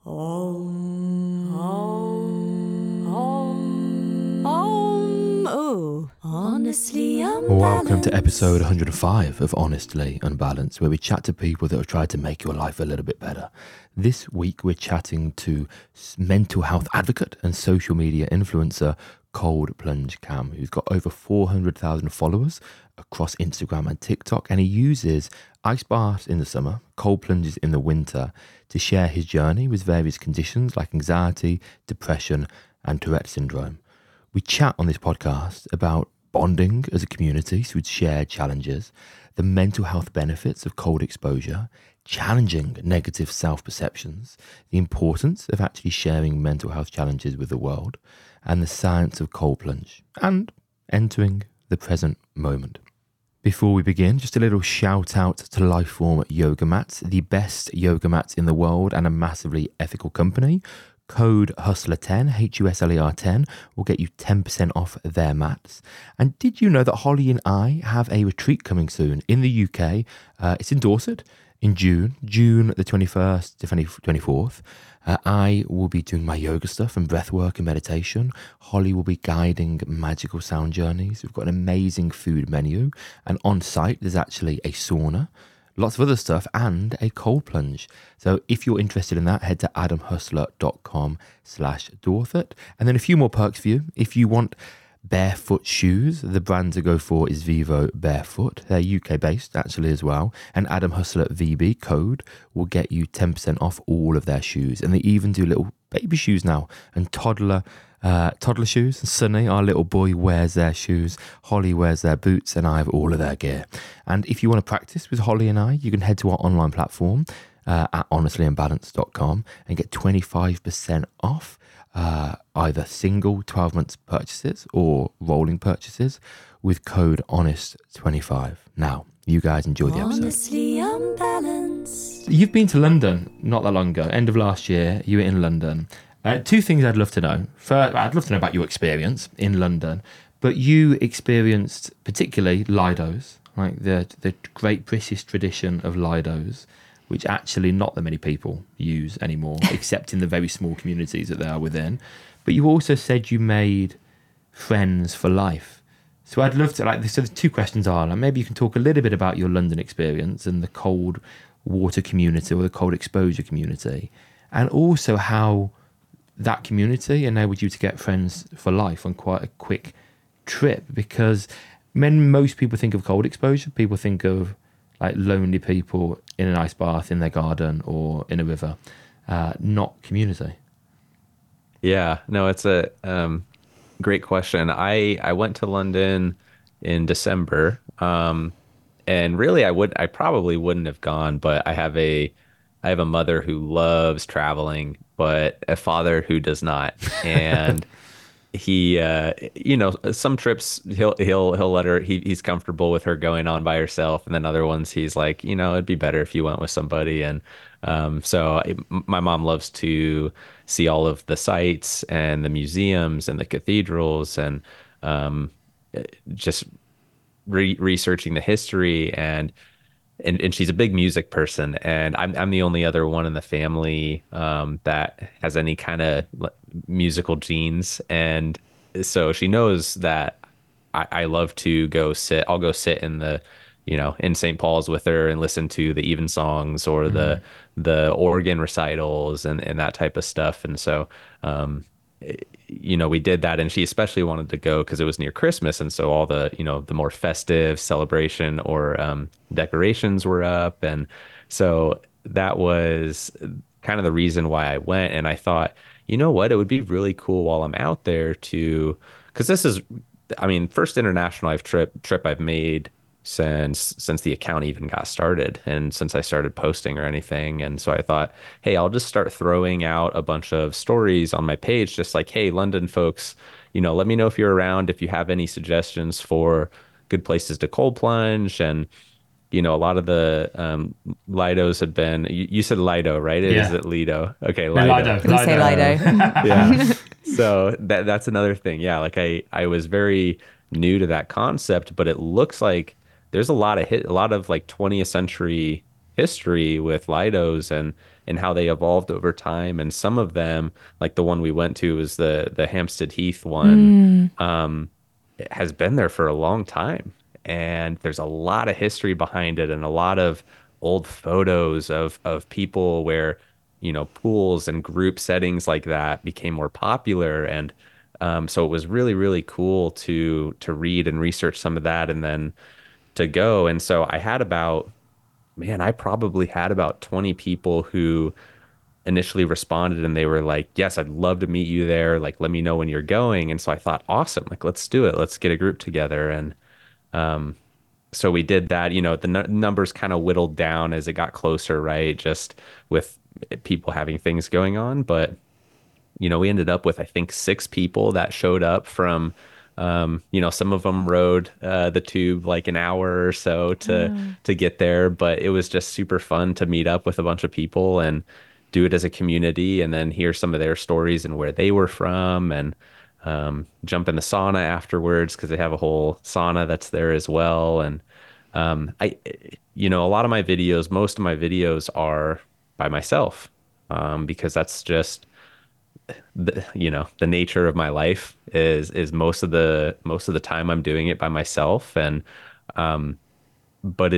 Honestly Unbalanced. Welcome to episode 105 of Honestly Unbalanced, where we chat to people that have tried to make your life a little bit better. This week, we're chatting to mental health advocate and social media influencer Cold Plunge Cam, who's got over 400,000 followers across Instagram and TikTok, and he uses ice baths in the summer, cold plunges in the winter to share his journey with various conditions like anxiety, depression, and Tourette syndrome. We chat on this podcast about bonding as a community through shared challenges, the mental health benefits of cold exposure, challenging negative self-perceptions, the importance of actually sharing mental health challenges with the world, and the science of cold plunge, and entering the present moment. Before we begin, just a little shout out to Lifeform Yoga Mats, the best yoga mats in the world and a massively ethical company. Code HUSTLER10, HUSLER10, will get you 10% off their mats. And did you know that Holly and I have a retreat coming soon in the UK? It's in Dorset in June the 21st to 24th. I will be doing my yoga stuff and breath work and meditation. Holly will be guiding magical sound journeys. We've got an amazing food menu. And on site, there's actually a sauna, lots of other stuff, and a cold plunge. So if you're interested in that, head to adamhustler.com/Dorset. And then a few more perks for you. If you want barefoot shoes, the brand to go for is Vivo Barefoot. They're UK based actually as well. And Adam Hustler VB code will get you 10% off all of their shoes. And they even do little baby shoes now and toddler shoes. Sunny, our little boy, wears their shoes. Holly wears their boots, and I have all of their gear. And if you want to practice with Holly and I, you can head to our online platform at honestlyunbalanced.com and get 25% off either single 12 months purchases or rolling purchases with code HONEST25. Now, you guys enjoy the episode. Honestly Unbalanced. You've been to London not that long ago, end of last year. You were in London. Two things I'd love to know. First, I'd love to know about your experience in London, but you experienced particularly Lidos, like the great British tradition of Lidos, which actually not that many people use anymore, except in the very small communities that they are within. But you also said you made friends for life. So I'd love to, so the two questions are, maybe you can talk a little bit about your London experience and the cold water community or the cold exposure community, and also how that community enabled you to get friends for life on quite a quick trip. Because when most people think of cold exposure, people think of like lonely people in an ice bath in their garden or in a river, not community. Yeah, no, it's a great question. I went to London in December, and really I probably wouldn't have gone, but I have a mother who loves traveling, but a father who does not, and he some trips he'll let her, he's comfortable with her going on by herself, and then other ones he's like, it'd be better if you went with somebody. And my mom loves to see all of the sites and the museums and the cathedrals, and just researching the history, and she's a big music person, and I'm the only other one in the family that has any kind of musical genes, and so she knows that I love to go sit. I'll go sit in the in St. Paul's with her and listen to the evensongs or the organ recitals and that type of stuff. And so we did that, and she especially wanted to go because it was near Christmas, and so all the the more festive celebration or decorations were up, and so that was kind of the reason why I went. And I thought, what, it would be really cool while I'm out there because this is, first international trip I've made since the account even got started, and since I started posting or anything. And so I thought, hey, I'll just start throwing out a bunch of stories on my page, just like, hey, London folks, let me know if you're around, if you have any suggestions for good places to cold plunge. And a lot of the Lidos had been, you said Lido, right? Yeah. Is it Lido? Okay, Lido. Lido. We say Lido. Yeah. So that's another thing. Yeah, like I was very new to that concept, but it looks like there's a lot of like 20th century history with Lidos, and and how they evolved over time. And some of them, like the one we went to was the Hampstead Heath one, it has been there for a long time. And there's a lot of history behind it and a lot of old photos of people where, pools and group settings like that became more popular. And so it was really, really cool to read and research some of that and then to go. And so I probably had about 20 people who initially responded and they were like, yes, I'd love to meet you there. Like, let me know when you're going. And so I thought, awesome, like, let's do it. Let's get a group together. And so we did that. The numbers kind of whittled down as it got closer, right? Just with people having things going on. But, we ended up with, I think, 6 people that showed up from, some of them rode the tube like an hour or so to get there. But it was just super fun to meet up with a bunch of people and do it as a community and then hear some of their stories and where they were from and jump in the sauna afterwards because they have a whole sauna that's there as well. And a lot of my videos, most of my videos are by myself because that's just the nature of my life is most of the time I'm doing it by myself. And but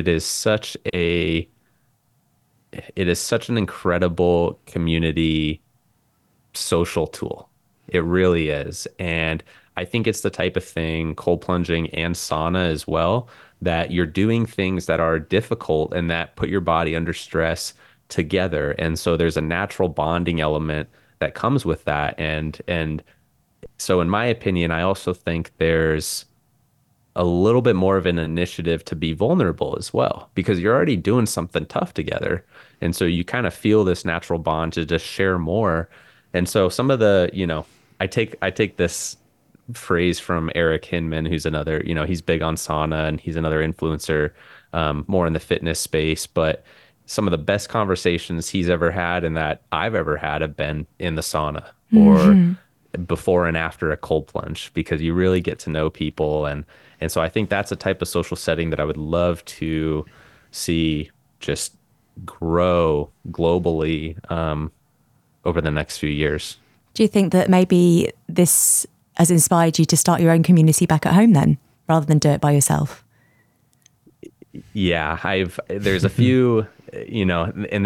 it is such an incredible community social tool. It really is. And I think it's the type of thing, cold plunging and sauna as well, that you're doing things that are difficult and that put your body under stress together. And so there's a natural bonding element that comes with that. And so in my opinion, I also think there's a little bit more of an initiative to be vulnerable as well, because you're already doing something tough together. And so you kind of feel this natural bond to just share more. And so some of the, I take this phrase from Eric Hinman, who's another, he's big on sauna and he's another influencer, more in the fitness space. But some of the best conversations he's ever had and that I've ever had have been in the sauna or before and after a cold plunge, because you really get to know people. And so I think that's a type of social setting that I would love to see just grow globally over the next few years. Do you think that maybe this has inspired you to start your own community back at home then, rather than do it by yourself? Yeah, there's a few, and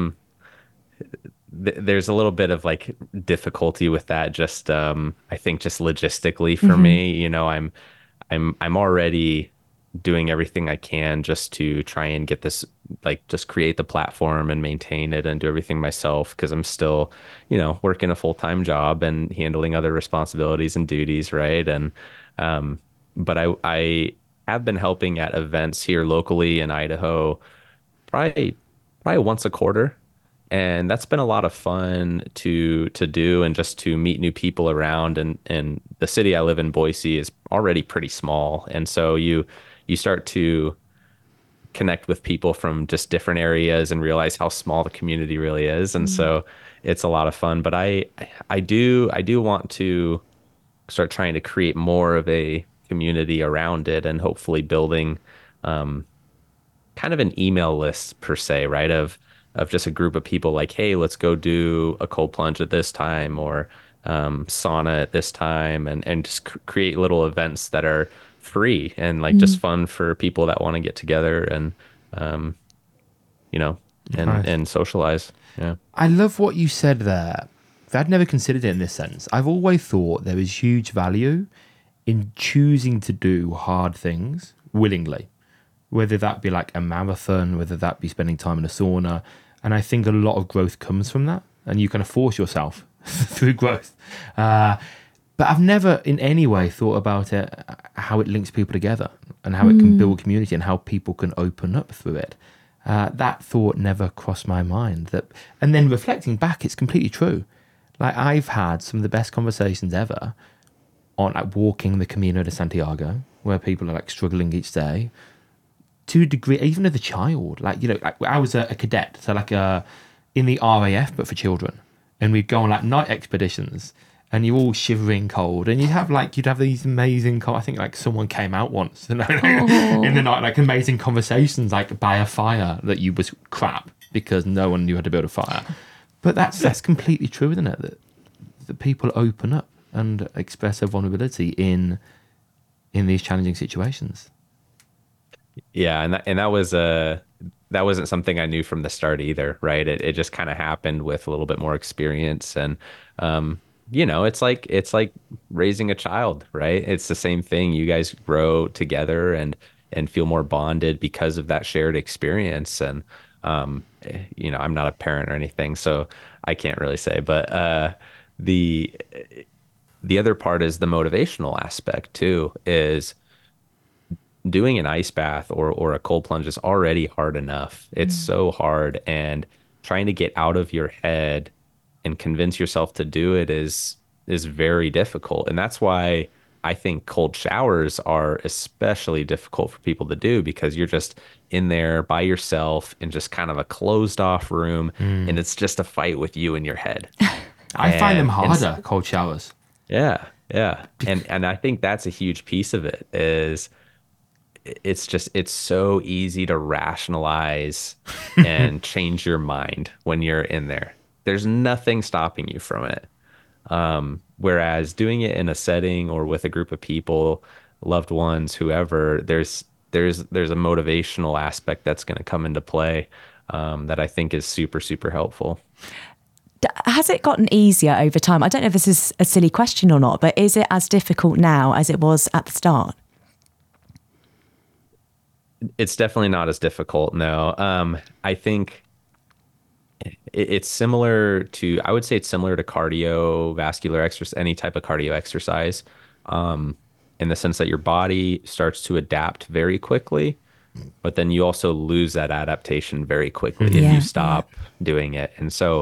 there's a little bit of like difficulty with that. Just, I think just logistically for me, I'm already doing everything I can just to try and get this, like just create the platform and maintain it and do everything myself. Cause I'm still, working a full-time job and handling other responsibilities and duties. Right. And, but I have been helping at events here locally in Idaho, probably once a quarter. And that's been a lot of fun to do and just to meet new people around. And the city I live in, Boise, is already pretty small. And so you start to connect with people from just different areas and realize how small the community really is. And so it's a lot of fun. But I do want to start trying to create more of a community around it and hopefully building kind of an email list per se, right? Of just a group of people like, hey, let's go do a cold plunge at this time or sauna at this time and just create little events that are free and like just fun for people that want to get together and, Nice. and socialize. Yeah. I love what you said there. I'd never considered it in this sense. I've always thought there is huge value in choosing to do hard things willingly, whether that be like a marathon, whether that be spending time in a sauna. And I think a lot of growth comes from that. And you kind of force yourself through growth. But I've never in any way thought about it, how it links people together and how it can build community and how people can open up through it. That thought never crossed my mind. And then reflecting back, it's completely true. Like I've had some of the best conversations ever on like walking the Camino de Santiago, where people are like struggling each day to a degree, even as a child. Like, like I was a cadet, so like in the RAF, but for children. And we'd go on like night expeditions and you're all shivering cold and you'd have these amazing, I think like someone came out once in the night, like amazing conversations like by a fire that you was crap because no one knew how to build a fire. But that's completely true, isn't it? That people open up and express their vulnerability in these challenging situations. Yeah, and that wasn't something I knew from the start either, right? It just kind of happened with a little bit more experience, and it's like raising a child, right? It's the same thing. You guys grow together and feel more bonded because of that shared experience. And I'm not a parent or anything, so I can't really say, but the the other part is the motivational aspect too, is doing an ice bath or a cold plunge is already hard enough. It's so hard, and trying to get out of your head and convince yourself to do it is very difficult. And that's why I think cold showers are especially difficult for people to do, because you're just in there by yourself in just kind of a closed off room, and it's just a fight with you in your head. I find them And harder, cold showers. yeah, yeah. And I think that's a huge piece of it, is it's so easy to rationalize and change your mind when you're in there. There's nothing stopping you from it. Whereas doing it in a setting or with a group of people, loved ones, whoever, there's a motivational aspect that's going to come into play, that I think is super, super helpful. Has it gotten easier over time? I don't know if this is a silly question or not, but is it as difficult now as it was at the start? It's definitely not as difficult, no. I think it's similar to, I would say it's similar to cardiovascular exercise, any type of cardio exercise, in the sense that your body starts to adapt very quickly, but then you also lose that adaptation very quickly if Yeah, you yeah. stop doing it. And so,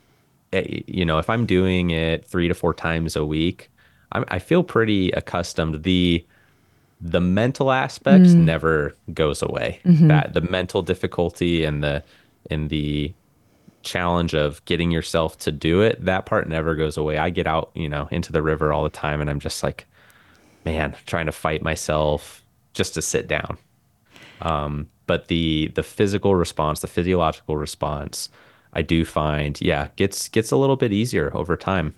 if I'm doing it 3 to 4 times a week, I feel pretty accustomed. The mental aspect never goes away. That the mental difficulty and the challenge of getting yourself to do it, that part never goes away. I get out, into the river all the time, and I'm just like, man, trying to fight myself just to sit down. But the physical response, the physiological response, I do find, yeah, gets a little bit easier over time.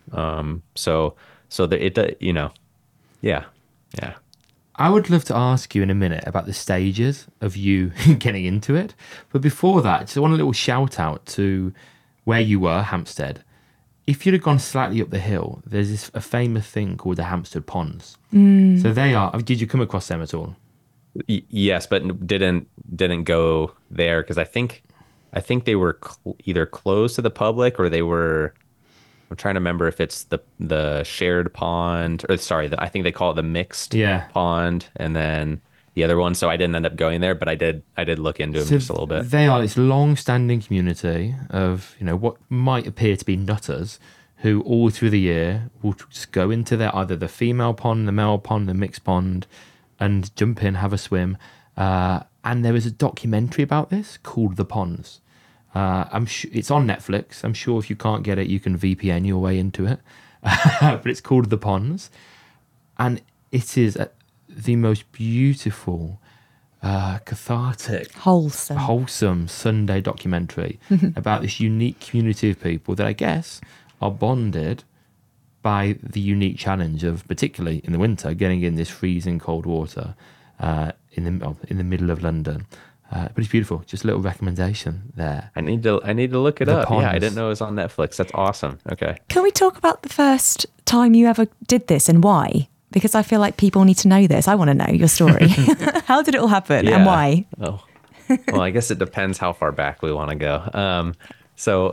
So that yeah, yeah. I would love to ask you in a minute about the stages of you getting into it. But before that, just want a little shout out to where you were, Hampstead. If you'd have gone slightly up the hill, there's a famous thing called the Hampstead Ponds. So they are, did you come across them at all? Yes, but didn't go there because I think they were either closed to the public, or they were. I'm trying to remember if it's the shared pond, or sorry, I think they call it the mixed Yeah. pond, and then the other one. So I didn't end up going there, but I did look into them So just a little bit. they are this long-standing community of, what might appear to be nutters who all through the year will just go into either the female pond, the male pond, the mixed pond, and jump in, have a swim. And there is a documentary about this called The Ponds. I'm sure it's on Netflix. I'm sure if you can't get it, you can VPN your way into it. But it's called The Ponds, and it is the most beautiful, cathartic, wholesome Sunday documentary about this unique community of people that I guess are bonded by the unique challenge of, particularly in the winter, getting in this freezing cold water in the middle of London. But it's beautiful. Just a little recommendation there. I need to look it The up. Yeah, I ponds. didn't know it was on Netflix. That's awesome. Okay. Can we talk about the first time you ever did this and why? Because I feel like people need to know this. I want to know your story. How did it all happen and why? Oh, well, I guess it depends how far back we want to go. So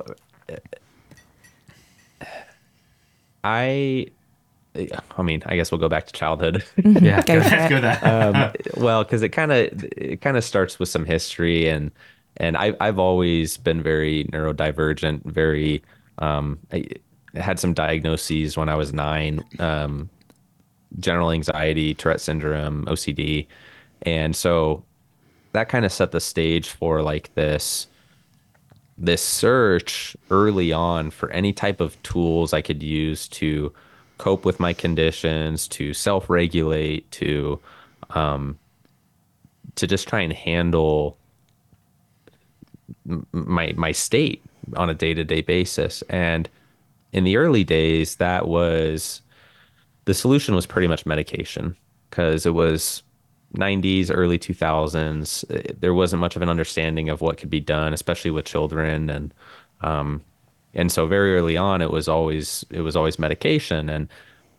I mean, I guess we'll go back to childhood. Yeah, Go for let's it. go there. Well, because it kind of starts with some history, and I've always been very neurodivergent, very I had some diagnoses when I was 9, general anxiety, Tourette syndrome, OCD, and so that kind of set the stage for like this search early on for any type of tools I could use to cope with my conditions, to self-regulate, to just try and handle my state on a day-to-day basis. And in the early days, the solution was pretty much medication because it was 90s, early 2000s. There wasn't much of an understanding of what could be done, especially with children. And so very early on, it was always medication. And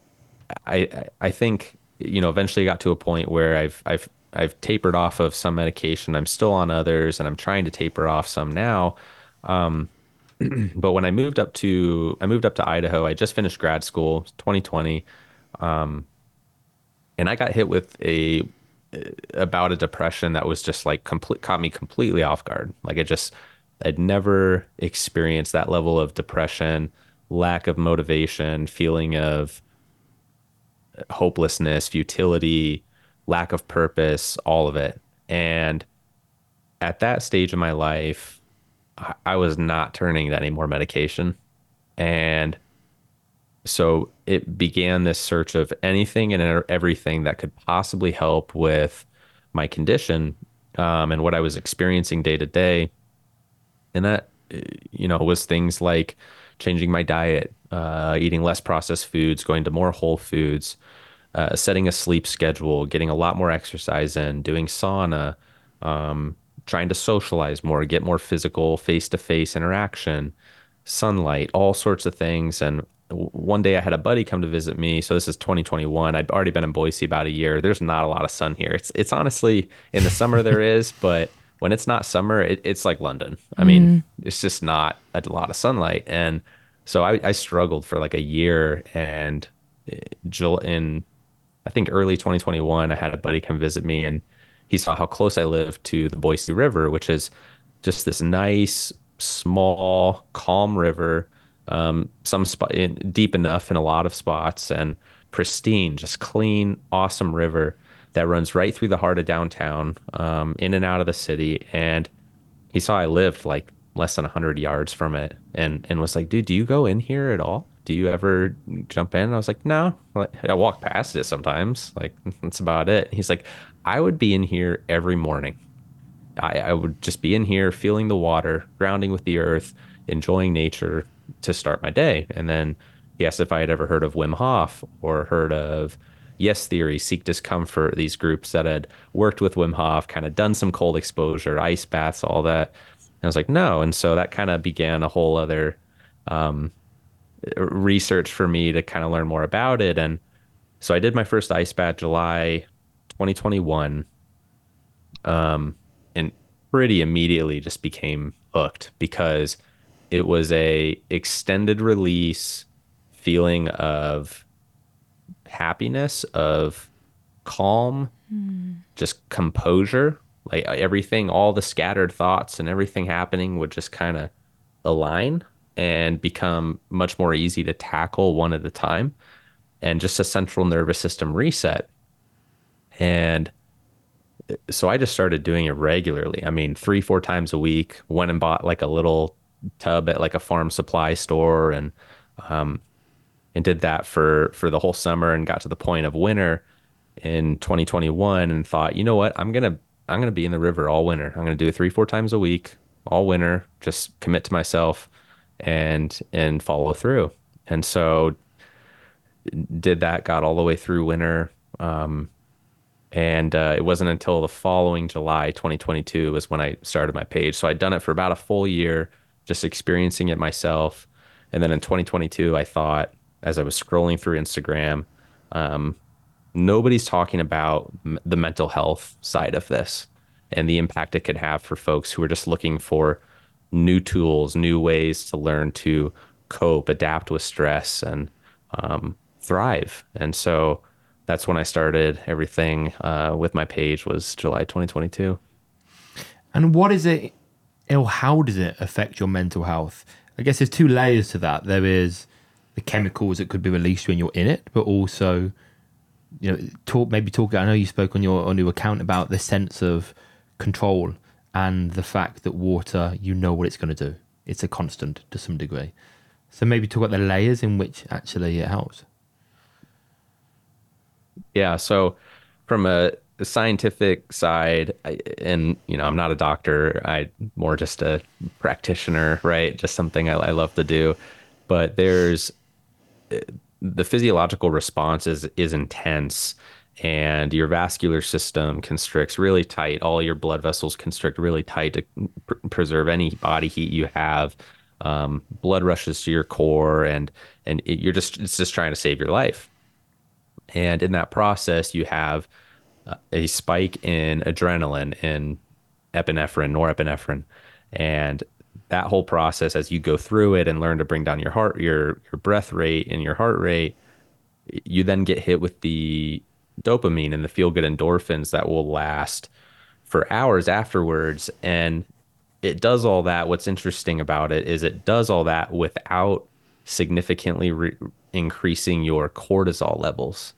I think, eventually got to a point where I've tapered off of some medication. I'm still on others and I'm trying to taper off some now. But when I moved up to Idaho, I just finished grad school, 2020. And I got hit with about a depression that was just like caught me completely off guard. Like I'd never experienced that level of depression, lack of motivation, feeling of hopelessness, futility, lack of purpose, all of it. And at that stage of my life, I was not turning to any more medication. And so it began this search of anything and everything that could possibly help with my condition, and what I was experiencing day to day. And that, was things like changing my diet, eating less processed foods, going to more whole foods, setting a sleep schedule, getting a lot more exercise in, doing sauna, trying to socialize more, get more physical face-to-face interaction, sunlight, all sorts of things. And one day I had a buddy come to visit me. So this is 2021. I'd already been in Boise about a year. There's not a lot of sun here. It's honestly in the summer there is, but when it's not summer, it's like London. I mean, it's just not a lot of sunlight. And so I struggled for like a year. And in I think early 2021, I had a buddy come visit me, and he saw how close I lived to the Boise River, which is just this nice, small, calm river. Some spot deep enough in a lot of spots, and pristine, just clean, awesome river that runs right through the heart of downtown, in and out of the city. And he saw I lived like less than 100 yards from it, and was like, dude, do you go in here at all? Do you ever jump in? And I was like, no. Like, I walk past it sometimes. Like, that's about it. He's like, I would be in here every morning. I would just be in here feeling the water, grounding with the earth, enjoying nature to start my day. And then he asked if I had ever heard of Wim Hof or heard of Yes Theory, Seek Discomfort, these groups that had worked with Wim Hof, kind of done some cold exposure, ice baths, all that. And I was like, no. And so that kind of began a whole other research for me to kind of learn more about it. And so I did my first ice bath July 2021, and pretty immediately just became hooked because it was a extended release feeling of happiness, of calm, just composure. Like everything, all the scattered thoughts and everything happening would just kind of align and become much more easy to tackle one at a time, and just a central nervous system reset. And so I just started doing it regularly. I mean, 3, 4 times a week. Went and bought like a little tub at like a farm supply store, um, and did that for the whole summer, and got to the point of winter in 2021 and thought, you know what, I'm gonna be in the river all winter. I'm gonna do it 3, 4 times a week all winter. Just commit to myself and follow through. And so did that, got all the way through winter. And it wasn't until the following July 2022 was when I started my page. So I'd done it for about a full year, just experiencing it myself. And then in 2022, I thought, as I was scrolling through Instagram, nobody's talking about the mental health side of this and the impact it could have for folks who are just looking for new tools, new ways to learn to cope, adapt with stress, and thrive. And so that's when I started everything with my page, was July 2022. And what is it, or how does it affect your mental health? I guess there's two layers to that. There is the chemicals that could be released when you're in it, but also, talk. I know you spoke on your new account about the sense of control and the fact that water, you know what it's going to do. It's a constant to some degree. So maybe talk about the layers in which actually it helps. Yeah. So from a the scientific side, and I'm not a doctor. I more just a practitioner, right? Just something I love to do. But there's the physiological response is intense, and your vascular system constricts really tight. All your blood vessels constrict really tight to preserve any body heat you have. Blood rushes to your core, and it's just trying to save your life. And in that process, you have a spike in adrenaline and epinephrine, norepinephrine, and that whole process as you go through it and learn to bring down your breath rate and your heart rate, you then get hit with the dopamine and the feel good endorphins that will last for hours afterwards. And it does all that. What's interesting about it is it does all that without significantly increasing your cortisol levels.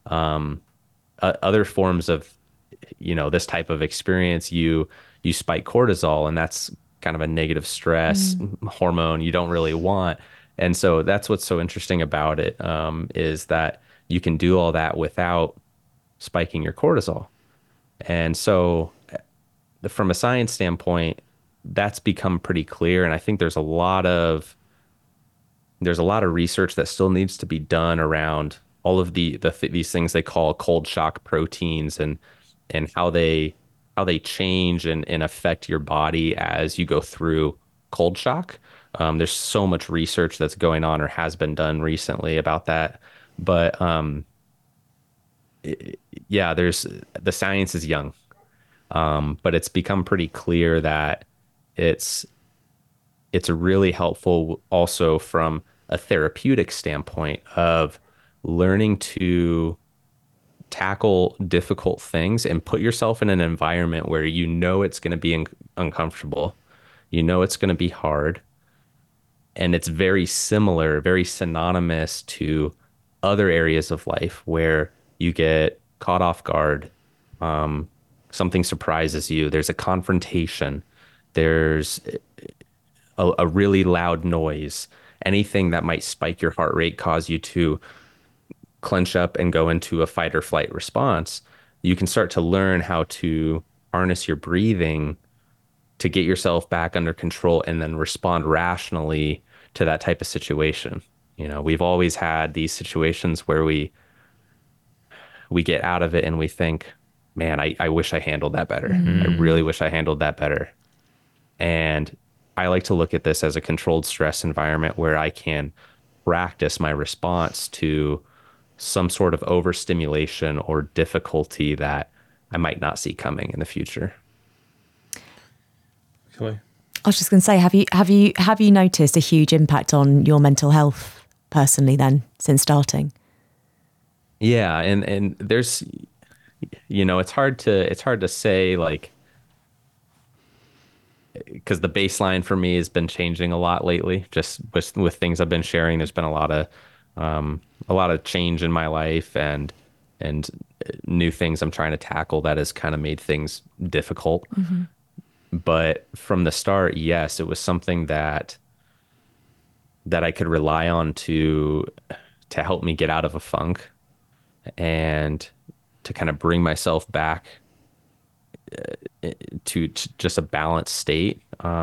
Other forms of this type of experience, you spike cortisol, and that's kind of a negative stress hormone you don't really want. And so that's what's so interesting about it, is that you can do all that without spiking your cortisol. And so from a science standpoint, that's become pretty clear. And I think there's a lot of research that still needs to be done around all of these things they call cold shock proteins, and how they change and affect your body as you go through cold shock. There's so much research that's going on or has been done recently about that. But yeah, the science is young, but it's become pretty clear that it's really helpful also from a therapeutic standpoint of learning to tackle difficult things and put yourself in an environment where it's going to be uncomfortable, it's going to be hard, and it's very similar, very synonymous to other areas of life where you get caught off guard, something surprises you, there's a confrontation, there's a really loud noise, anything that might spike your heart rate, cause you to clench up and go into a fight or flight response. You can start to learn how to harness your breathing to get yourself back under control and then respond rationally to that type of situation. We've always had these situations where we get out of it and we think, man, I wish I handled that better. I really wish I handled that better. And I like to look at this as a controlled stress environment where I can practice my response to some sort of overstimulation or difficulty that I might not see coming in the future. Okay. I was just going to say, have you noticed a huge impact on your mental health personally then since starting? Yeah, and there's it's hard to say, like, because the baseline for me has been changing a lot lately. Just with things I've been sharing, there's been a lot of change in my life, and new things I'm trying to tackle that has kind of made things difficult. But from the start, yes, it was something that I could rely on to help me get out of a funk and to kind of bring myself back to just a balanced state.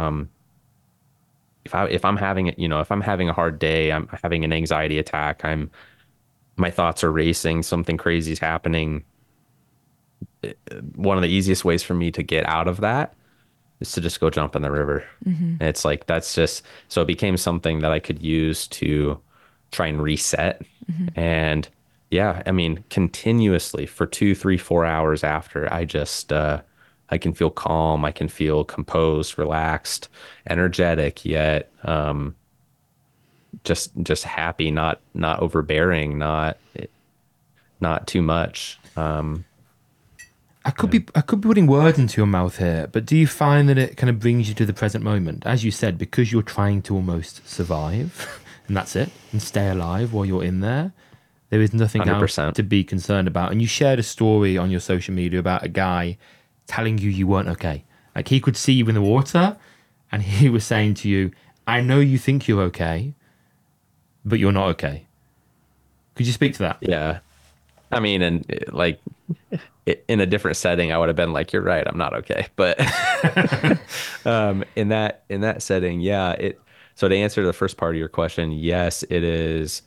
If I'm having a hard day, I'm having an anxiety attack, my thoughts are racing, something crazy is happening. One of the easiest ways for me to get out of that is to just go jump in the river. And it's like, that's just, so it became something that I could use to try and reset. And yeah, I mean, continuously for 2, 3, 4 hours after, I can feel calm. I can feel composed, relaxed, energetic, yet just happy, not overbearing, not too much. I could be putting words into your mouth here, but do you find that it kind of brings you to the present moment? As you said, because you're trying to almost survive, and that's it, and stay alive while you're in there. There is nothing 100%. else to be concerned about. And you shared a story on your social media about a guy telling you weren't okay. Like, he could see you in the water, and he was saying to you, I know you think you're okay, but you're not okay. Could you speak to that? Yeah. I mean, and like in a different setting, I would have been like, "You're right, I'm not okay." But in that setting, yeah. It So to answer the first part of your question, yes, it is.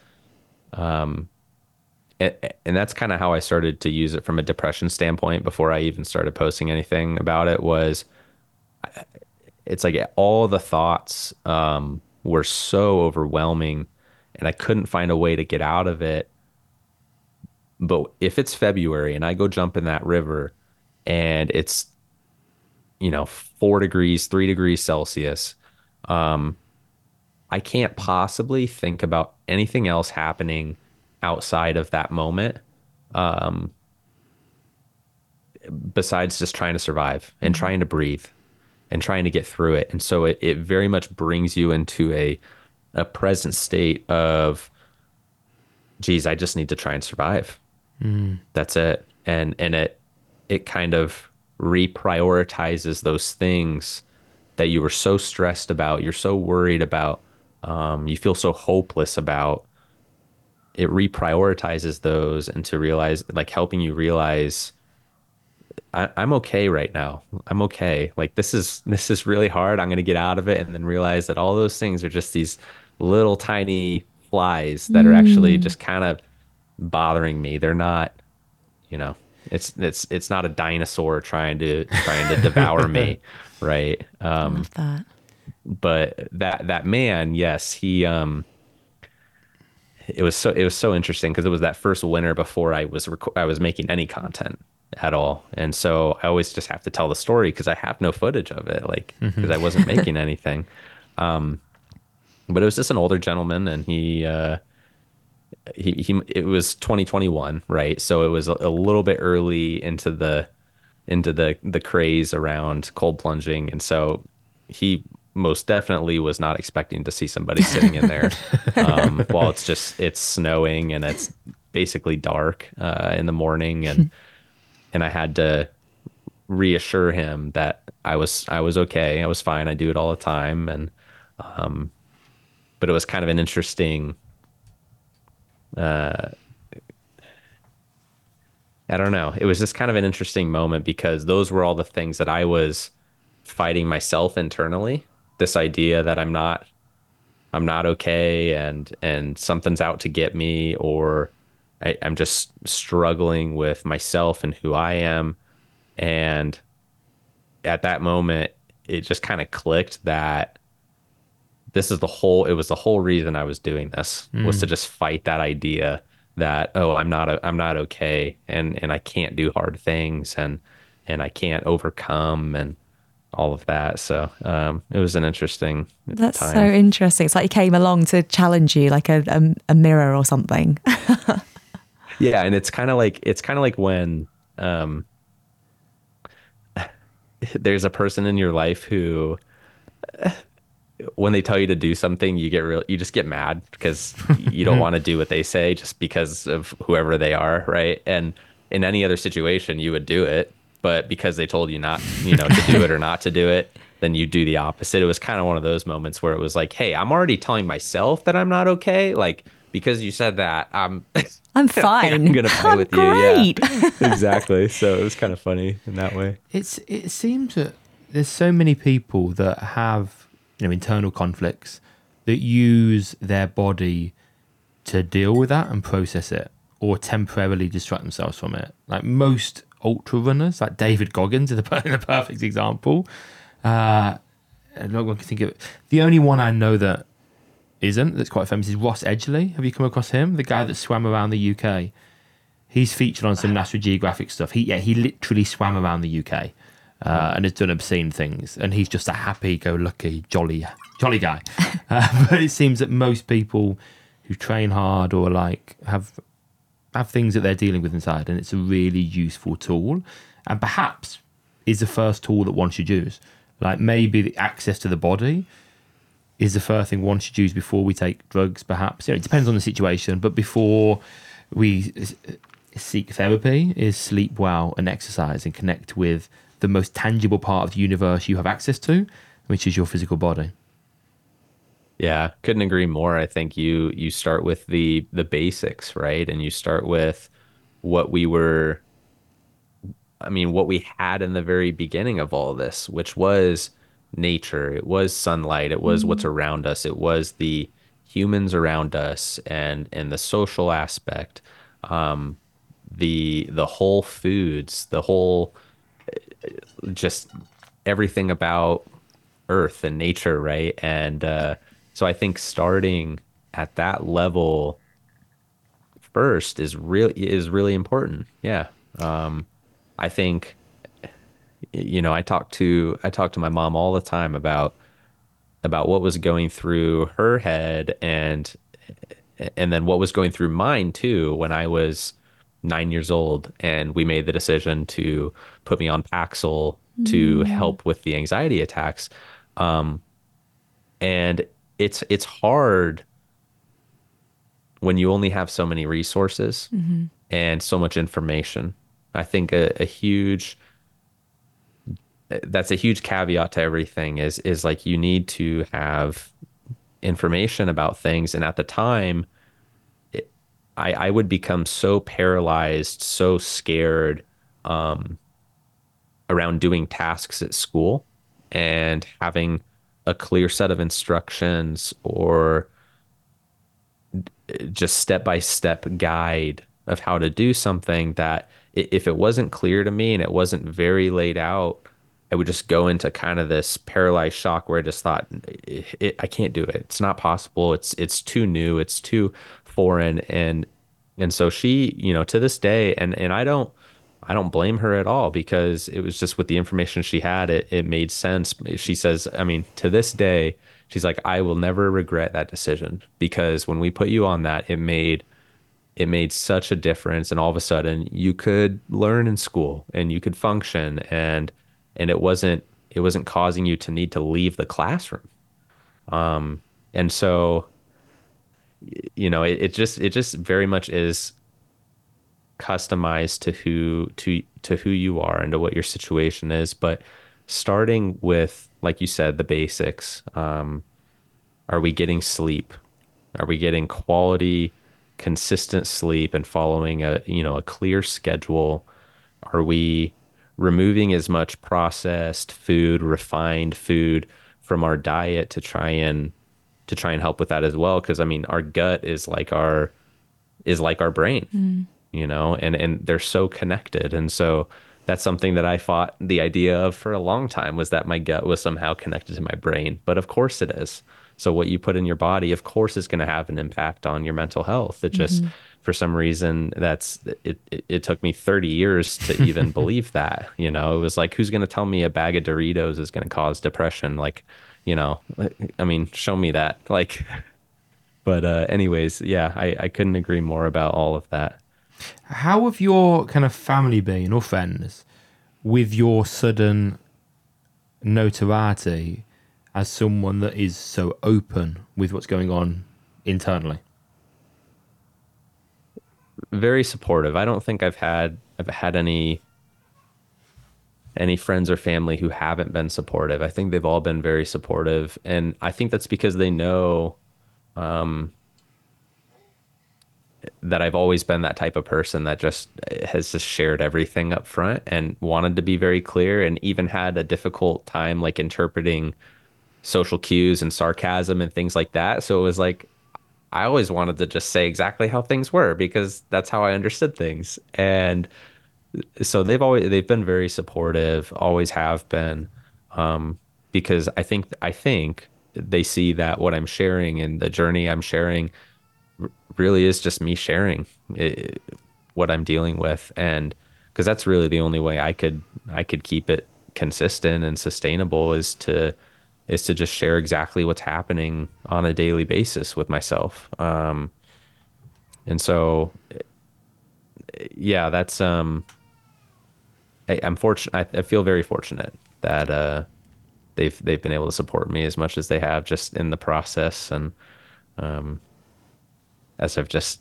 And that's kind of how I started to use it from a depression standpoint before I even started posting anything about it. Was it's like all the thoughts were so overwhelming, and I couldn't find a way to get out of it. But if it's February and I go jump in that river and it's, 4 degrees, 3 degrees Celsius, I can't possibly think about anything else happening outside of that moment, besides just trying to survive and trying to breathe and trying to get through it. And so it very much brings you into a present state of, geez, I just need to try and survive. That's it. And it kind of reprioritizes those things that you were so stressed about, you're so worried about, you feel so hopeless about. It reprioritizes those and to realize, like helping you realize, I'm okay right now. I'm okay. Like this is really hard. I'm gonna get out of it, and then realize that all those things are just these little tiny flies that are actually Mm, just kind of bothering me. They're not, you know, it's not a dinosaur trying to devour me, right? I love that. But that man, yes, it was so interesting because it was that first winter before I was making any content at all. And so I always just have to tell the story because I have no footage of it, like because I wasn't making anything. But it was just an older gentleman, and he it was 2021, right? So it was a little bit early into the craze around cold plunging, and so he most definitely was not expecting to see somebody sitting in there while it's snowing and it's basically dark in the morning, and I had to reassure him that I was okay, I was fine, I do it all the time. And but it was kind of an interesting, I don't know. It was just kind of an interesting moment because those were all the things that I was fighting myself internally. This idea that I'm not okay, and something's out to get me, or I'm just struggling with myself and who I am. And at that moment, it just kind of clicked that it was the whole reason I was doing this, was to just fight that idea that, oh, I'm not okay, and I can't do hard things, and I can't overcome, and all of that. So it was an interesting That's so time. interesting. It's like he came along to challenge you, like a mirror or something. Yeah, and it's kind of like when there's a person in your life who, when they tell you to do something, you just get mad because you don't want to do what they say just because of whoever they are, right? And in any other situation, you would do it, but because they told you not, to do it or not to do it, then you do the opposite. It was kind of one of those moments where it was like, hey, I'm already telling myself that I'm not okay. Like, because you said that, I'm I'm fine. gonna play I'm with you. Yeah, great. exactly. So it was kind of funny in that way. It seems that there's so many people that have internal conflicts that use their body to deal with that and process it, or temporarily distract themselves from it. Like most ultra runners, like David Goggins is the perfect example. No one can think of it. The only one I know that's quite famous is Ross Edgley. Have you come across him? The guy that swam around the UK. He's featured on some National Geographic stuff. He literally swam around the UK and has done obscene things. And he's just a happy-go-lucky, jolly guy. But it seems that most people who train hard or like have things that they're dealing with inside, and it's a really useful tool, and perhaps is the first tool that one should use. Like maybe the access to the body is the first thing one should use before we take drugs, perhaps. It depends on the situation, but before we seek therapy, is sleep well and exercise and connect with the most tangible part of the universe you have access to, which is your physical body. Yeah, couldn't agree more. I think you start with the basics, right? And you start with what we had in the very beginning of all this, which was nature, it was sunlight, it was what's around us, it was the humans around us, and the social aspect, the whole foods, the whole just everything about earth and nature, right? And so I think starting at that level first is really important. Yeah. I think, I talk to my mom all the time about what was going through her head, and then what was going through mine too when I was 9 years old, and we made the decision to put me on Paxil to help with the anxiety attacks. And it's hard when you only have so many resources and so much information. I think that's a huge caveat to everything is like you need to have information about things. And at the time, I would become so paralyzed, so scared around doing tasks at school and having a clear set of instructions or just step-by-step guide of how to do something, that if it wasn't clear to me and it wasn't very laid out, I would just go into kind of this paralyzed shock where I just thought, I can't do it. It's not possible. It's too new. It's too foreign. And so she, to this day, and I don't blame her at all, because it was just with the information she had, it made sense. She says, I mean, to this day, she's like, I will never regret that decision, because when we put you on that, it made such a difference. And all of a sudden you could learn in school and you could function, and it wasn't causing you to need to leave the classroom. And so, it just very much is customized to who you are and to what your situation is. But starting with, like you said, the basics. Are we getting sleep? Are we getting quality, consistent sleep and following a clear schedule? Are we removing as much processed food, refined food from our diet to try and help with that as well? Because I mean, our gut is like our brain, and they're so connected. And so that's something that I fought the idea of for a long time, was that my gut was somehow connected to my brain. But of course it is. So what you put in your body, of course, is going to have an impact on your mental health. It just, for some reason, it took me 30 years to even believe that. It was like, who's going to tell me a bag of Doritos is going to cause depression? Like, I mean, show me that. Like, but anyways, yeah, I couldn't agree more about all of that. How have your kind of family been, or friends, with your sudden notoriety as someone that is so open with what's going on internally? Very supportive. I don't think I've had any friends or family who haven't been supportive. I think they've all been very supportive, and I think that's because they know that I've always been that type of person that just has just shared everything up front and wanted to be very clear, and even had a difficult time like interpreting social cues and sarcasm and things like that. So it was like, I always wanted to just say exactly how things were, because that's how I understood things. And so they've been very supportive, always have been, because I think they see that what I'm sharing and the journey I'm sharing really is just me sharing what I'm dealing with. And because that's really the only way I could keep it consistent and sustainable, is to just share exactly what's happening on a daily basis with myself. And so, yeah, that's, I'm fortunate. I feel very fortunate that, they've been able to support me as much as they have, just in the process. And, as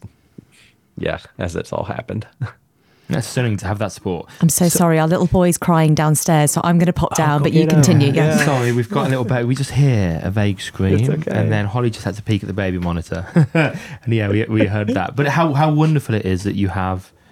it's all happened. That's stunning to have that support. I'm so sorry. Our little boy's crying downstairs, so I'm going to pop down, but you continue. Yeah. Sorry, we've got a little baby. We just hear a vague scream. It's okay. And then Holly just had to peek at the baby monitor. And yeah, we heard that. But how wonderful it is that you have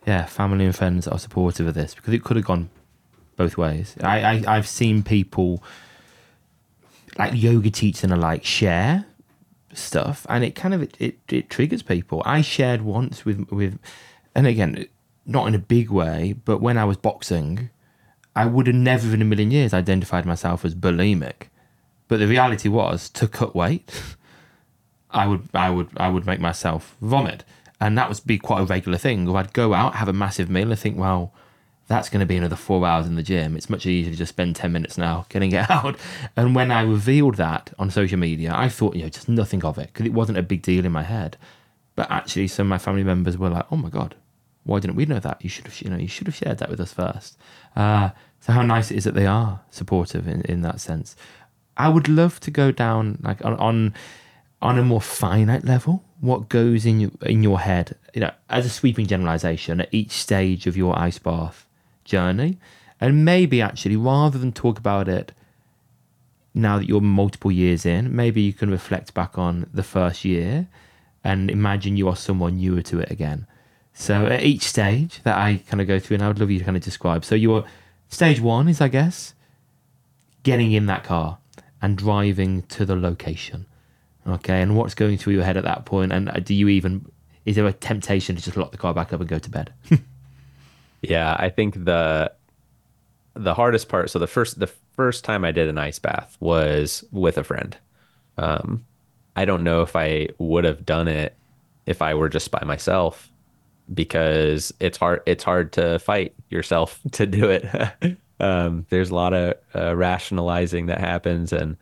family and friends that are supportive of this, because it could have gone both ways. I've seen people like yoga teachers and alike share stuff, and it kind of it triggers people. I shared once with, and again, not in a big way, but when I was boxing, I would have never in a million years identified myself as bulimic. But the reality was, to cut weight, I would make myself vomit, and that would be quite a regular thing. Or I'd go out, have a massive meal, and think, well, that's going to be another 4 hours in the gym. It's much easier to just spend 10 minutes now getting it out. And when I revealed that on social media, I thought, just nothing of it, because it wasn't a big deal in my head. But actually, some of my family members were like, "Oh my God, why didn't we know that? You should have shared that with us first." So how nice it is that they are supportive in that sense. I would love to go down like on a more finite level. What goes in your head, as a sweeping generalization at each stage of your ice bath journey, and maybe actually, rather than talk about it now that you're multiple years in, maybe you can reflect back on the first year and imagine you are someone newer to it again. So at each stage that I kind of go through, and I would love you to kind of describe. So your stage 1 is, I guess, getting in that car and driving to the location. Okay, and what's going through your head at that point? And is there a temptation to just lock the car back up and go to bed? Yeah, I think the hardest part. So the first time I did an ice bath was with a friend. I don't know if I would have done it if I were just by myself, because it's hard to fight yourself to do it. There's a lot of rationalizing that happens, and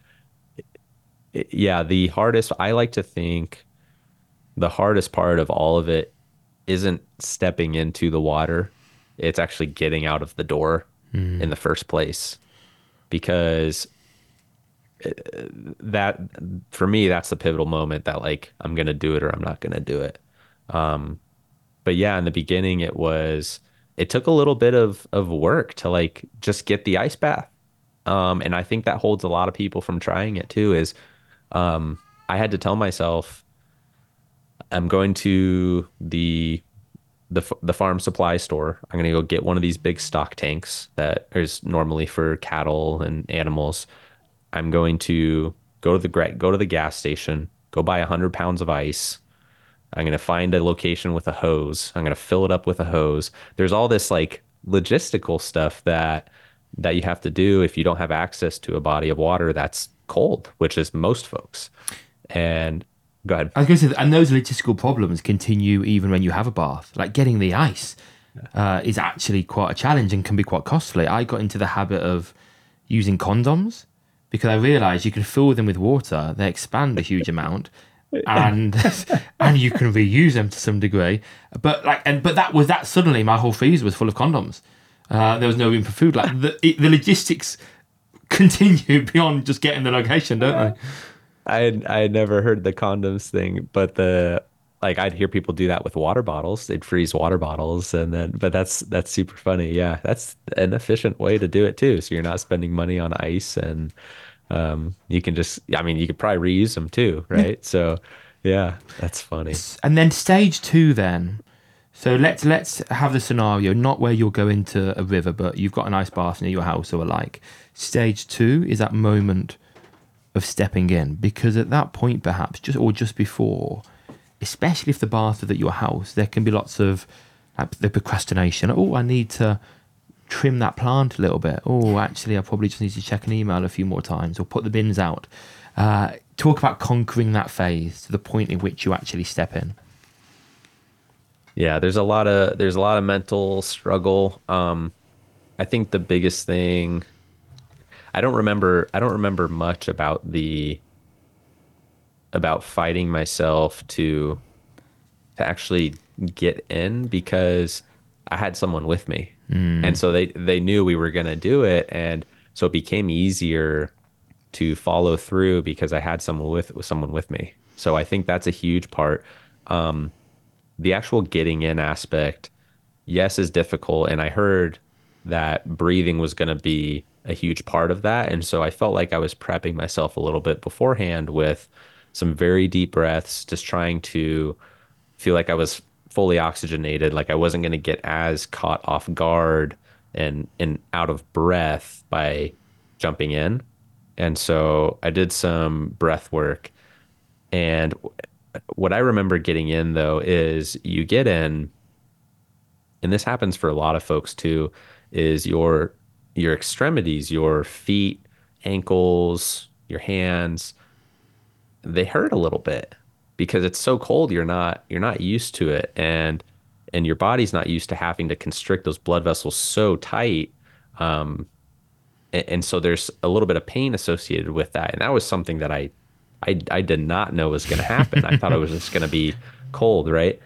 I like to think the hardest part of all of it isn't stepping into the water. It's actually getting out of the door in the first place, because that, for me, that's the pivotal moment that, like, I'm going to do it or I'm not going to do it. But yeah, in the beginning, it took a little bit of work to, like, just get the ice bath. And I think that holds a lot of people from trying it too, is I had to tell myself, I'm going to the farm supply store. I'm going to go get one of these big stock tanks that is normally for cattle and animals. I'm going to go to the gas station, go buy 100 pounds of ice. I'm going to find a location with a hose. I'm going to fill it up with a hose. There's all this, like, logistical stuff that you have to do if you don't have access to a body of water that's cold, which is most folks. And go ahead. I was going to say, and those logistical problems continue even when you have a bath. Like, getting the ice is actually quite a challenge and can be quite costly. I got into the habit of using condoms because I realized you can fill them with water, they expand a huge amount, and you can reuse them to some degree. But that suddenly my whole freezer was full of condoms. There was no room for food. Like, the logistics continue beyond just getting the location, don't they? I had never heard the condoms thing, but I'd hear people do that with water bottles. They'd freeze water bottles, but that's super funny. Yeah, that's an efficient way to do it too. So you're not spending money on ice, and you can you could probably reuse them too, right? Yeah. So yeah, that's funny. And then stage 2 then. So let's have the scenario, not where you're going to a river, but you've got an ice bath near your house or alike. Stage 2 is that moment of stepping in, because at that point, perhaps just before, especially if the bath is at your house, there can be lots of the procrastination. Oh, I need to trim that plant a little bit. Oh, actually, I probably just need to check an email a few more times or put the bins out. Talk about conquering that phase to the point in which you actually step in. Yeah, there's a lot of mental struggle. I think the biggest thing, I don't remember much about fighting myself to actually get in, because I had someone with me. And so they knew we were going to do it, and so it became easier to follow through because I had someone with me. So I think that's a huge part. The actual getting in aspect, yes, is difficult, and I heard that breathing was going to be a huge part of that. And so I felt like I was prepping myself a little bit beforehand with some very deep breaths, just trying to feel like I was fully oxygenated. Like I wasn't going to get as caught off guard and out of breath by jumping in. And so I did some breath work. And what I remember getting in though is you get in, and this happens for a lot of folks too, is your extremities, your feet, ankles, your hands, they hurt a little bit because it's so cold. You're not used to it, and your body's not used to having to constrict those blood vessels so tight. And so there's a little bit of pain associated with that, and that was something that I did not know was going to happen. I thought it was just going to be cold, right?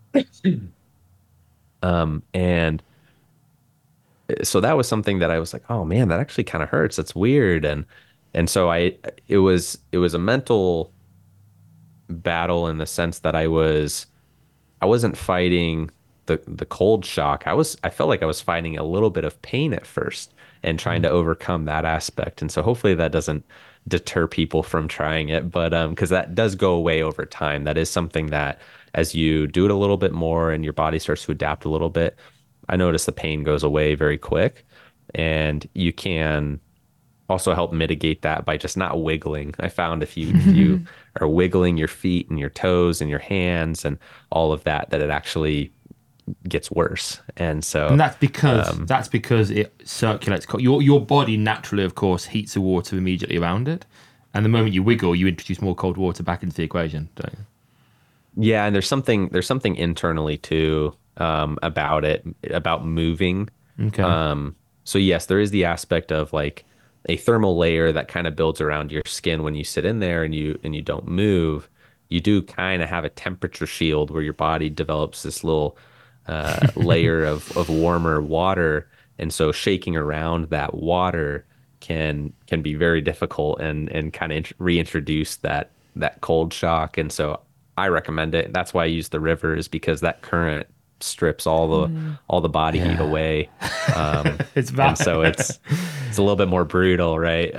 And so that was something that I was like, oh man, that actually kind of hurts. That's weird. And so it was a mental battle in the sense that I wasn't fighting the cold shock. I felt like I was fighting a little bit of pain at first and trying to overcome that aspect. And so hopefully that doesn't deter people from trying it, but because that does go away over time. That is something that as you do it a little bit more and your body starts to adapt a little bit, I notice the pain goes away very quick, and you can also help mitigate that by just not wiggling. I found if you are wiggling your feet and your toes and your hands and all of that, that it actually gets worse. And so, and that's because it circulates. Your body naturally, of course, heats the water immediately around it, and the moment you wiggle, you introduce more cold water back into the equation, don't you? yeah, and there's something internally too about it, about moving. Okay. So yes, there is the aspect of like a thermal layer that kind of builds around your skin when you sit in there and you don't move. You do kind of have a temperature shield where your body develops this little layer of warmer water, and so shaking around that water can be very difficult and kind of reintroduce that cold shock. And so I recommend it. That's why I use the river, is because that current strips all the body heat away. It's bad. And so it's a little bit more brutal, right?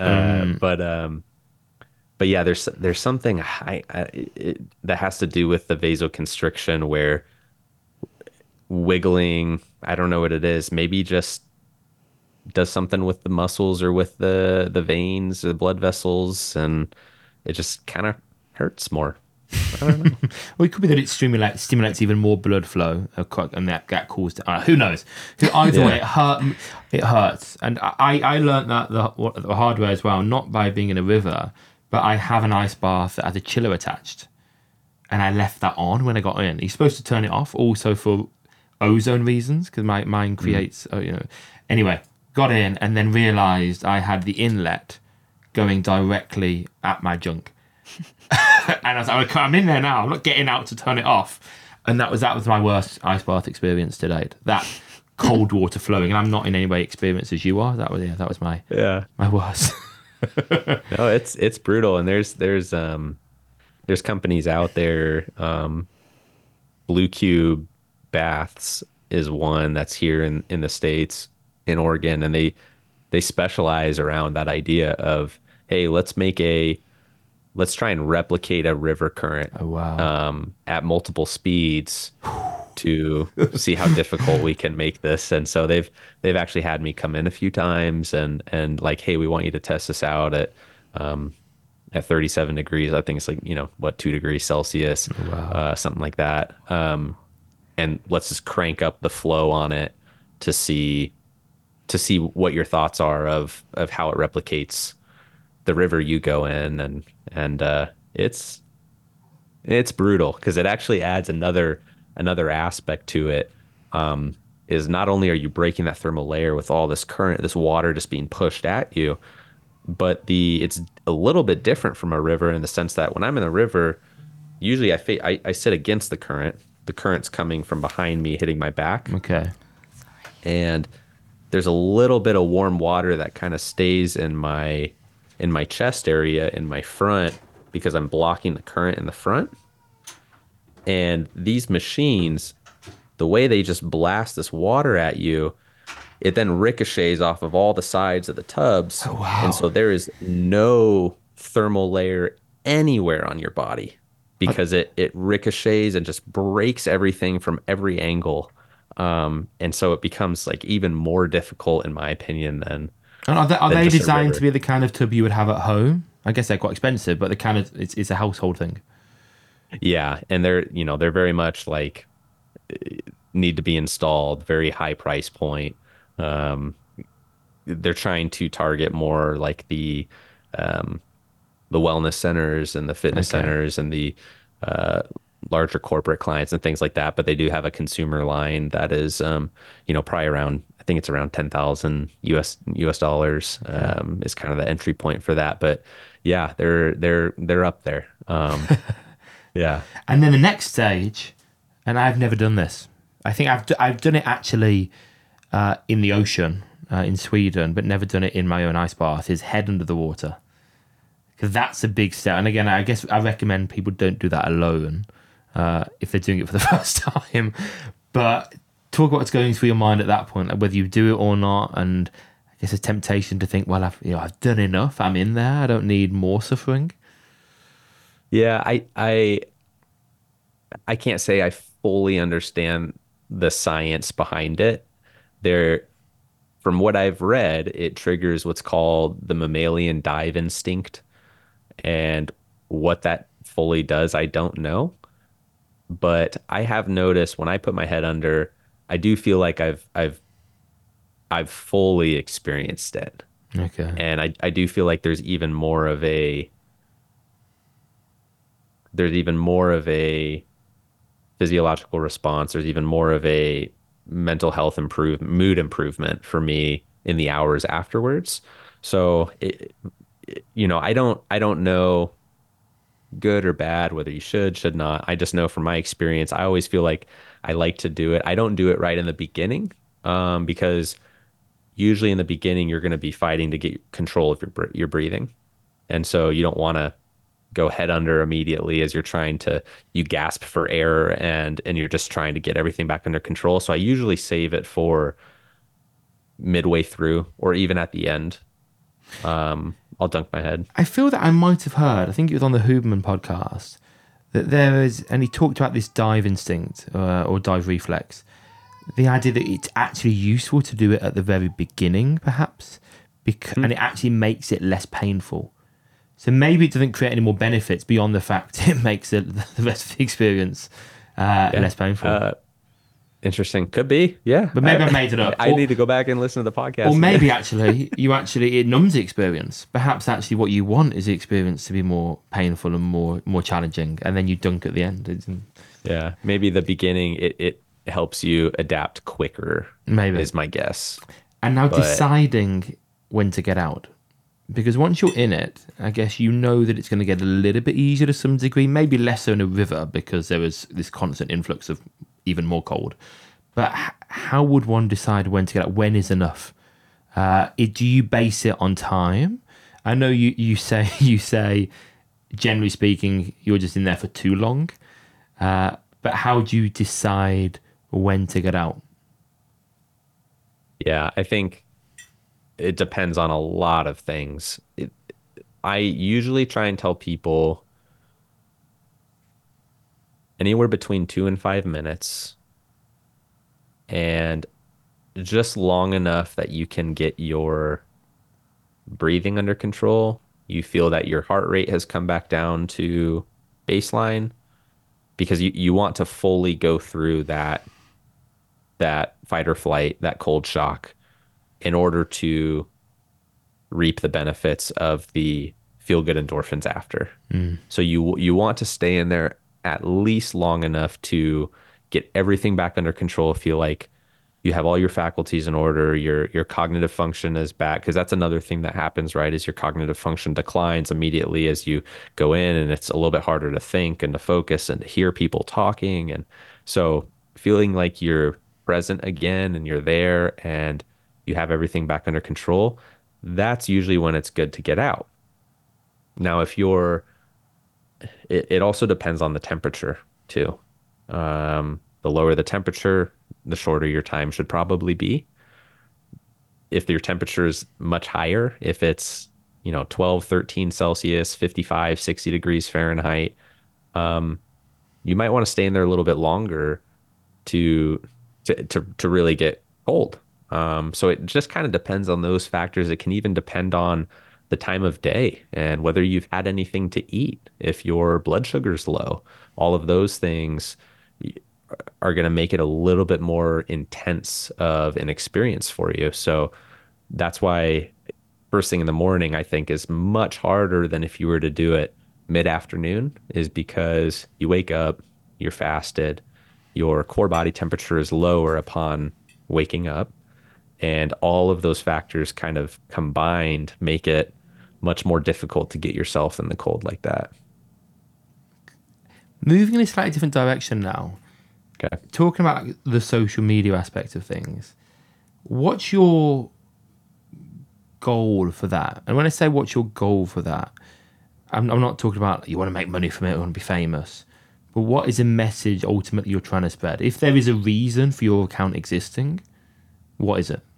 But yeah, there's something that has to do with the vasoconstriction where wiggling, I don't know what it is, maybe just does something with the muscles or with the veins or the blood vessels, and it just kind of hurts more. I don't know. Well, it could be that it stimulates even more blood flow, and that caused it. Who knows? Either way, it hurts. And I learned that the hard way as well, not by being in a river, but I have an ice bath that has a chiller attached, and I left that on when I got in. You're supposed to turn it off, also for ozone reasons, because my mind creates, Anyway, got in and then realised I had the inlet going directly at my junk. And I was like, I'm in there now. I'm not getting out to turn it off. And that was my worst ice bath experience to date. That cold water flowing, and I'm not in any way experienced as you are. That was my worst. No, it's brutal, and there's companies out there. Blue Cube Baths is one that's here in the States, in Oregon, and they specialize around that idea of, hey, let's try and replicate a river current. Oh, wow. At multiple speeds to see how difficult we can make this. And so they've actually had me come in a few times and like, hey, we want you to test this out at 37 degrees. I think it's like, 2 degrees Celsius, something like that. And let's just crank up the flow on it to see what your thoughts are of how it replicates the river you go in. And it's brutal because it actually adds another aspect to it. Is not only are you breaking that thermal layer with all this current, this water just being pushed at you, but it's a little bit different from a river in the sense that when I'm in a river, usually I sit against the current. The current's coming from behind me, hitting my back. Okay. And there's a little bit of warm water that kind of stays in my chest area, in my front, because I'm blocking the current in the front. And these machines, the way they just blast this water at you, it then ricochets off of all the sides of the tubs. Oh, wow. And so there is no thermal layer anywhere on your body. because it ricochets and just breaks everything from every angle. And so it becomes like even more difficult, in my opinion, And are than they just a designed to river. be the kind of tub you would have at home? I guess they're quite expensive, but the kind of it's a household thing. Yeah, and they're very much like need to be installed, very high price point. Um, they're trying to target more like um, the wellness centers and the fitness Okay. centers and the uh, larger corporate clients and things like that. But they do have a consumer line that is, probably around, I think it's around 10,000 US dollars, Yeah. is kind of the entry point for that. But yeah, they're up there. Yeah. And then the next stage, and I've never done this. I think I've done it actually in the ocean in Sweden, but never done it in my own ice bath. Is head under the water, because that's a big step. And again, I guess I recommend people don't do that alone if they're doing it for the first time. But talk about what's going through your mind at that point, like whether you do it or not. And I guess a temptation to think, well, I've done enough. I'm in there. I don't need more suffering. Yeah, I can't say I fully understand the science behind it. There, from what I've read, it triggers what's called the mammalian dive instinct. And what that fully does, I don't know. But I have noticed when I put my head under, I do feel like I've fully experienced it. Okay. And I do feel like there's even more of a physiological response. There's even more of a mental health mood improvement for me in the hours afterwards. So I don't know good or bad whether you should not. I just know from my experience, I always feel like I like to do it. I don't do it right in the beginning, because usually in the beginning you're going to be fighting to get control of your breathing, and so you don't want to go head under immediately as you gasp for air and you're just trying to get everything back under control. So I usually save it for midway through or even at the end. I'll dunk my head. I feel that I might have heard, I think it was on the Huberman podcast, that there is, and he talked about this dive instinct or dive reflex, the idea that it's actually useful to do it at the very beginning, perhaps, and it actually makes it less painful. So maybe it doesn't create any more benefits beyond the fact it makes the rest of the experience Yeah. less painful. Interesting. Could be. Yeah. But maybe I made it up. I need to go back and listen to the podcast. Or maybe again. it numbs the experience. Perhaps actually what you want is the experience to be more painful and more challenging, and then you dunk at the end. Yeah. Maybe the beginning, it helps you adapt quicker, Maybe. is my guess. And now But deciding when to get out. Because once you're in it, I guess you know that it's going to get a little bit easier to some degree, maybe less so in a river because there was this constant influx of even more cold. But how would one decide when to get out? When is enough? Do you base it on time? I know you say generally speaking you're just in there for too long. But how do you decide when to get out? yeah, I think it depends on a lot of things. I usually try and tell people anywhere between 2 and 5 minutes, and just long enough that you can get your breathing under control. You feel that your heart rate has come back down to baseline, because you want to fully go through that fight or flight, that cold shock, in order to reap the benefits of the feel good endorphins after. So you want to stay in there at least long enough to get everything back under control, feel like you have all your faculties in order, your cognitive function is back, because that's another thing that happens, right? Is your cognitive function declines immediately as you go in, and it's a little bit harder to think and to focus and to hear people talking. And so feeling like you're present again and you're there and you have everything back under control, that's usually when it's good to get out. Now, it also depends on the temperature too. The lower the temperature, the shorter your time should probably be. If your temperature is much higher, if it's 12, 13 Celsius, 55, 60 degrees Fahrenheit, you might want to stay in there a little bit longer to to really get cold. So it just kind of depends on those factors. It can even depend on the time of day and whether you've had anything to eat. If your blood sugar's low, all of those things are going to make it a little bit more intense of an experience for you. So that's why first thing in the morning, I think, is much harder than if you were to do it mid-afternoon, is because you wake up, you're fasted, your core body temperature is lower upon waking up, and all of those factors kind of combined make it much more difficult to get yourself in the cold like that. Moving in a slightly different direction now, Okay. talking about the social media aspect of things, what's your goal for that? And when I say what's your goal for that, I'm not talking about you want to make money from it or want to be famous, but what is a message ultimately you're trying to spread? If there is a reason for your account existing, what is it?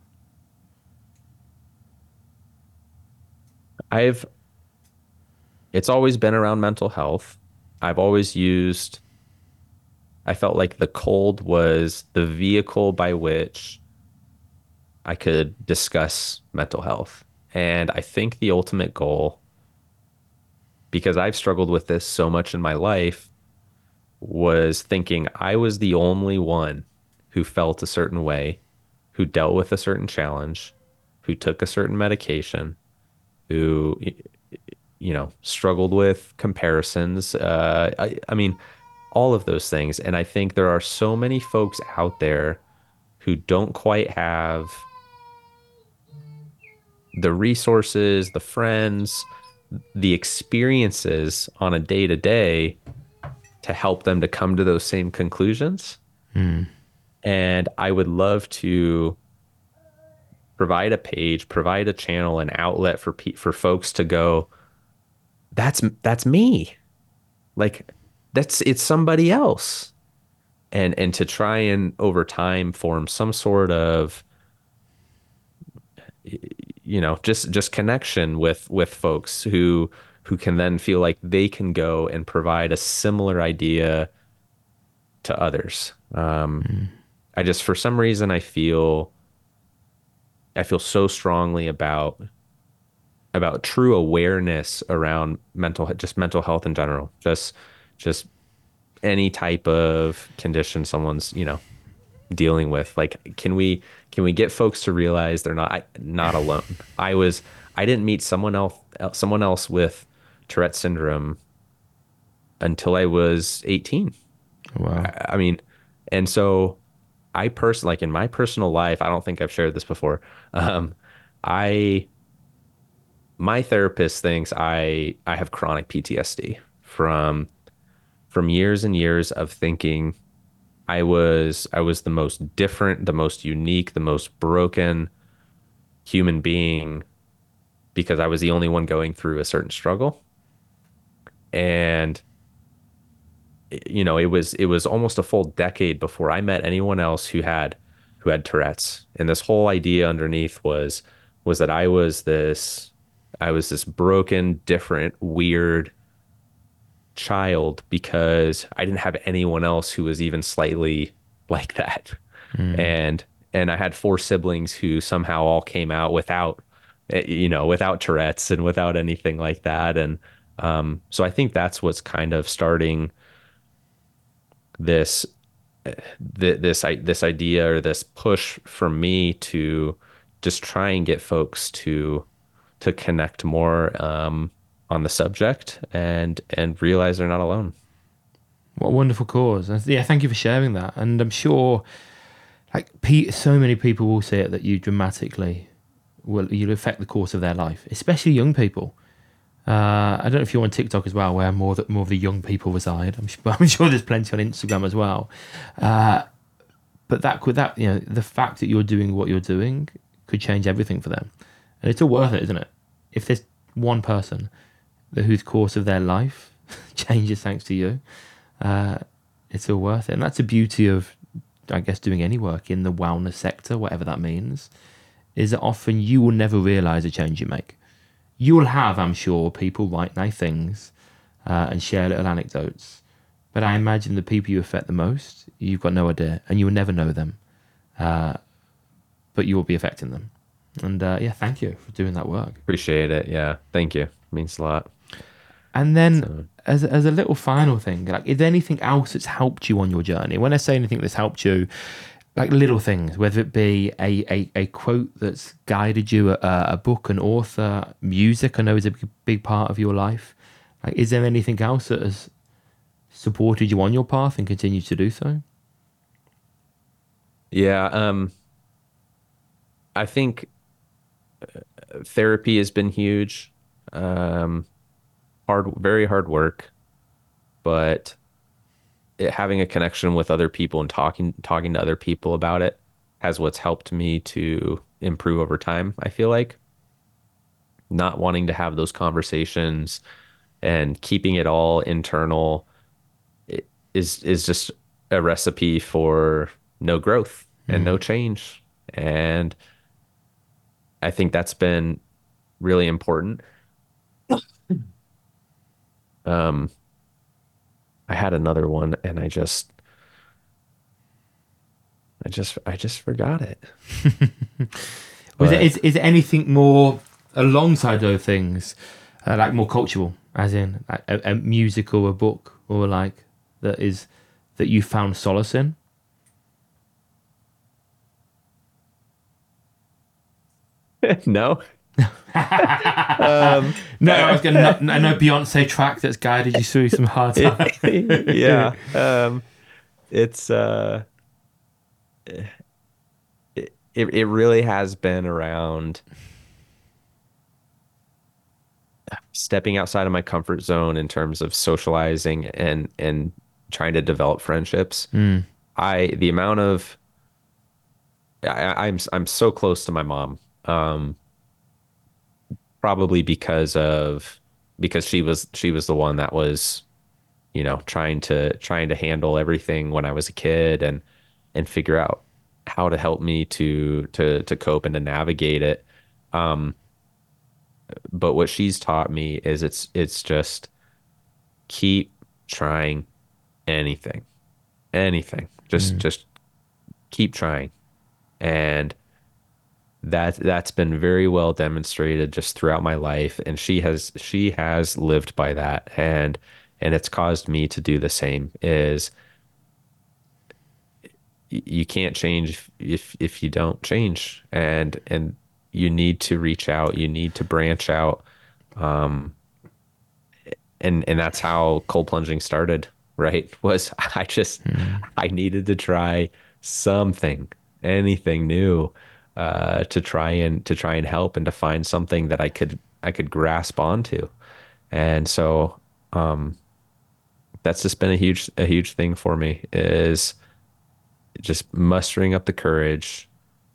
I've It's always been around mental health. I've always used I felt like the cold was the vehicle by which I could discuss mental health. And I think the ultimate goal, because I've struggled with this so much in my life, was thinking I was the only one who felt a certain way, who dealt with a certain challenge, who took a certain medication, who, struggled with comparisons. I mean, all of those things. And I think there are so many folks out there who don't quite have the resources, the friends, the experiences on a day to day to help them to come to those same conclusions. And I would love to provide a page, provide a channel, an outlet for folks to go, that's me. Like it's somebody else. And to try and over time form some sort of just connection with folks who can then feel like they can go and provide a similar idea to others. I just, for some reason, I feel so strongly about true awareness around mental health in general, just any type of condition someone's dealing with. Like, can we get folks to realize they're not alone? I didn't meet someone else with Tourette syndrome until I was 18. Wow. I mean, and so I personally, like in my personal life, I don't think I've shared this before. I My therapist thinks I have chronic PTSD from years and years of thinking I was the most different, the most unique, the most broken human being because I was the only one going through a certain struggle. And it was almost a full decade before I met anyone else who had Tourette's. And this whole idea underneath was that I was this broken, different, weird child because I didn't have anyone else who was even slightly like that. And I had four siblings who somehow all came out without Tourette's and without anything like that. And so I think that's what's kind of starting this this idea or this push for me to just try and get folks to connect more on the subject and realize they're not alone. What a wonderful cause. Yeah, thank you for sharing that. And I'm sure like so many people will say it that you dramatically you'll affect the course of their life, especially young people. I don't know if you're on TikTok as well, where more of the young people reside. I'm sure there's plenty on Instagram as well. But the fact that you're doing what you're doing could change everything for them. And it's all worth it, isn't it? If there's one person whose course of their life changes thanks to you, it's all worth it. And that's the beauty of, I guess, doing any work in the wellness sector, whatever that means, is that often you will never realize the change you make. You will have, I'm sure, people write nice things and share little anecdotes. But I imagine the people you affect the most, you've got no idea, and you will never know them, but you will be affecting them. And thank you for doing that work. Appreciate it. Yeah, thank you. It means a lot. And then, as a little final thing, like, is there anything else that's helped you on your journey? When I say anything that's helped you, like little things, whether it be a quote that's guided you, a book, an author, music, I know is a big part of your life. Like, is there anything else that has supported you on your path and continues to do so? Yeah, I think therapy has been huge. Very hard work, but having a connection with other people and talking to other people about it has what's helped me to improve over time. I feel like not wanting to have those conversations and keeping it all internal is just a recipe for no growth and no change. And I think that's been really important. I had another one and I just forgot it. Is there anything more alongside those things, like more cultural, as in a music or a book, or like that you found solace in? No. No, I was going to know Beyonce track that's guided you through some hard times. Yeah. It's it really has been around stepping outside of my comfort zone in terms of socializing and trying to develop friendships. The amount of I'm so close to my mom. Probably because she was the one that was, trying to handle everything when I was a kid and figure out how to help me to cope and to navigate it. But what she's taught me is it's just keep trying anything. Just keep trying. And that's been very well demonstrated just throughout my life, and she has lived by that, and it's caused me to do the same. Is you can't change if you don't change, and you need to reach out, you need to branch out, and that's how cold plunging started, right? Was I needed to try something, anything new, to try and help and to find something that I could grasp onto. And so that's just been a huge thing for me, is just mustering up the courage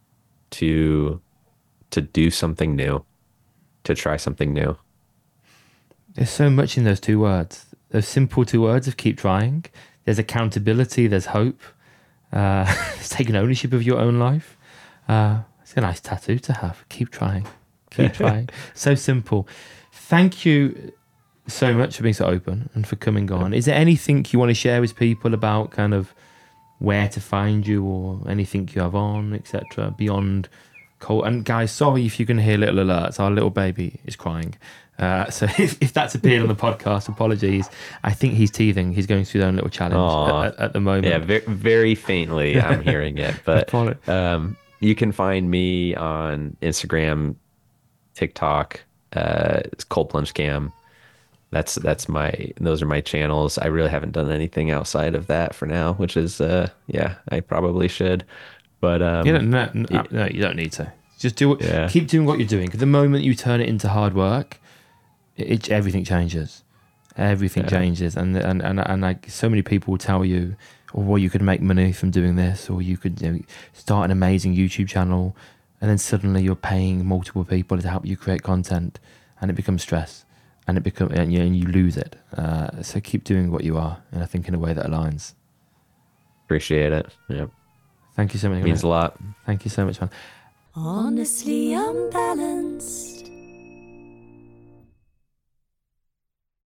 to do something new, to try something new. There's so much in those two words. Those simple two words of keep trying. There's accountability, there's hope. It's taking ownership of your own life. It's a nice tattoo to have. Keep trying. Keep trying. So simple. Thank you so much for being so open and for coming on. Is there anything you want to share with people about kind of where to find you, or anything you have on, etc., beyond cold? And guys, sorry if you can hear little alerts. Our little baby is crying. So if that's appeared on the podcast, apologies. I think he's teething. He's going through their own little challenge at the moment. Yeah, very faintly I'm hearing it. But you can find me on Instagram, TikTok. It's Cold Plunge Cam. Those are my channels. I really haven't done anything outside of that for now, which is I probably should. But no, you don't need to. Just do it. Yeah. Keep doing what you're doing. The moment you turn it into hard work, everything changes. Everything changes, and like so many people will tell you, well, you could make money from doing this, or you could start an amazing YouTube channel, and then suddenly you're paying multiple people to help you create content, and it becomes stress, and you lose it. So keep doing what you are, and I think in a way that aligns. Appreciate it. Yep. Thank you so much. It means a lot. Thank you so much, man. Honestly unbalanced.